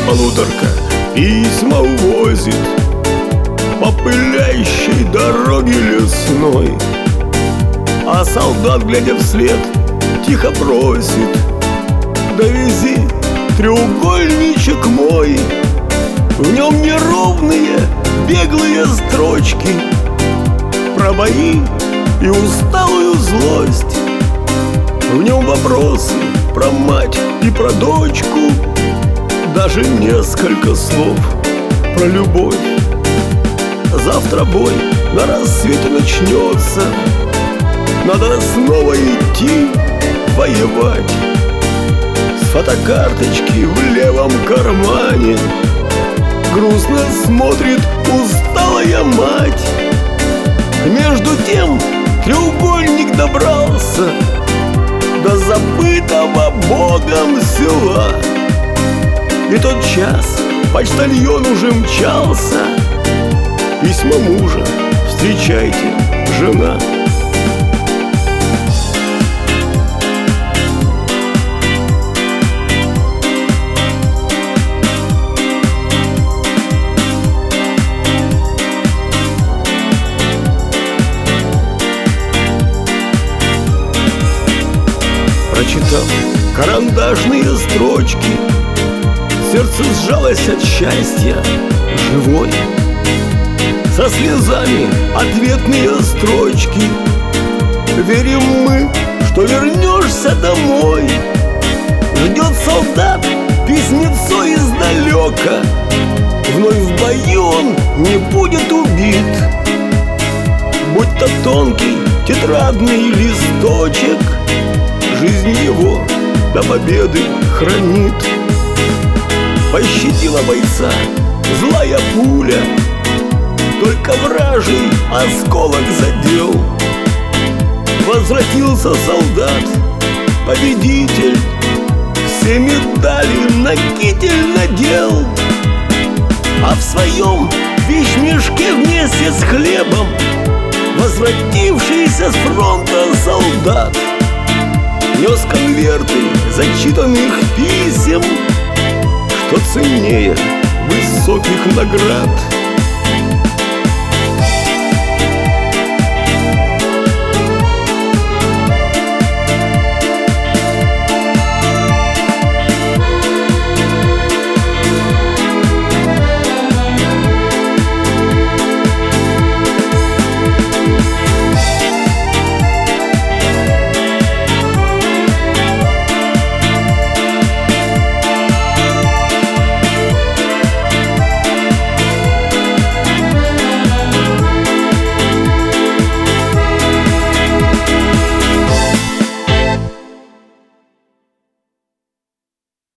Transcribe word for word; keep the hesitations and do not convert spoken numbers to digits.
полуторка письма увозит по пылящей дороге лесной, а солдат, глядя вслед, тихо просит: довези треугольничек мой. В нем неровные беглые строчки про бои и усталую злость. В нем вопросы про мать и про дочку, даже несколько слов про любовь. Завтра бой на рассвете начнется, надо снова идти воевать. С фотокарточки в левом кармане грустно смотрит усталая мать. Между тем треугольник добрался до забытого Богом села, и тот час почтальон уже мчался. Письма мужа: встречайте, жена. Прочитав карандашные строчки, сердце сжалось от счастья живой. Со слезами ответные строчки: верим мы, что вернешься домой. Ждет солдат письмецо издалека, вновь в бою он не будет убит. Будь то тонкий тетрадный листочек, жизнь его до победы хранит. Пощадила бойца злая пуля, только вражий осколок задел. Возвратился солдат, победитель, все медали на китель надел. А в своем вещмешке вместе с хлебом возвратившийся с фронта солдат нес конверты зачитанных писем, что ценнее высоких наград.